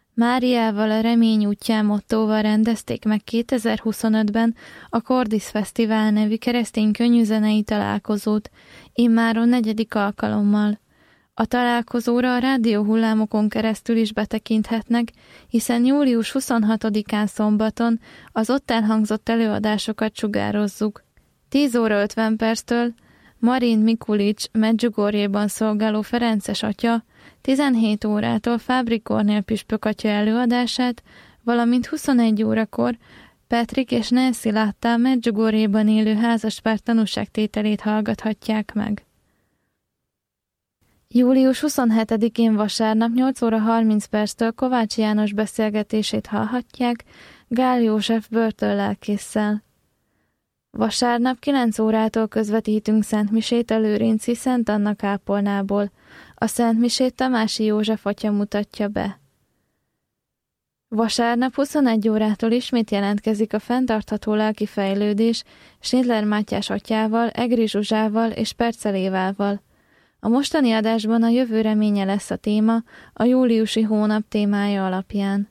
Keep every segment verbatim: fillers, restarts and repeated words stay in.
Máriával a remény útján mottóval rendezték meg kétezer-huszonötben a Cordis Fesztivál nevű keresztény könnyűzenei találkozót, immáron negyedik alkalommal. A találkozóra a rádióhullámokon keresztül is betekinthetnek, hiszen július huszonhatodikán szombaton az ott elhangzott előadásokat sugározzuk. tíz óra ötven perctől Marin Mikulics Medjugorjéban szolgáló ferences atya, tizenhét órától Fábri Kornél püspök atya előadását, valamint huszonegy órakor Patrick és Nancy Latta Medjugorjéban élő házaspár tanúságtételét hallgathatják meg. július huszonhetedikén vasárnap nyolc óra harminc perctől Kovács János beszélgetését hallhatják Gál József börtönlelkésszel. Vasárnap kilenc órától közvetítünk szentmisét a lőrinci Szent Anna kápolnából. A szentmisét Tamási József atya mutatja be. Vasárnap huszonegy órától ismét jelentkezik a fenntartható lelki fejlődés Schindler Mátyás atyával, Egri Zsuzsával és Percelévával. A mostani adásban a jövő reménye lesz a téma a júliusi hónap témája alapján.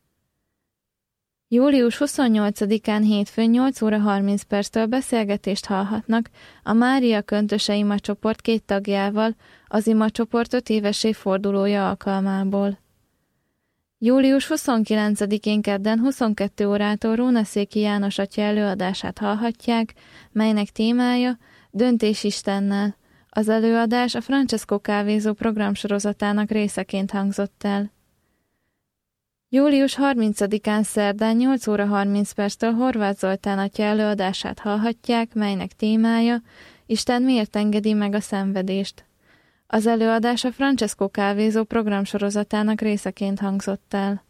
július huszonnyolcadikán hétfőn nyolc óra harminc perctől beszélgetést hallhatnak a Mária Köntöse imacsoport két tagjával az imacsoport öt éves évfordulója alkalmából. július huszonkilencedikén kedden huszonkét órától Rónaszéki János atya előadását hallhatják, melynek témája Döntés Istennel. Az előadás a Francesco kávézó programsorozatának részeként hangzott el. július harmincadikán szerdán nyolc óra harminc perctől Horváth Zoltán atya előadását hallhatják, melynek témája Isten miért engedi meg a szenvedést. Az előadás a Francesco kávézó programsorozatának részeként hangzott el.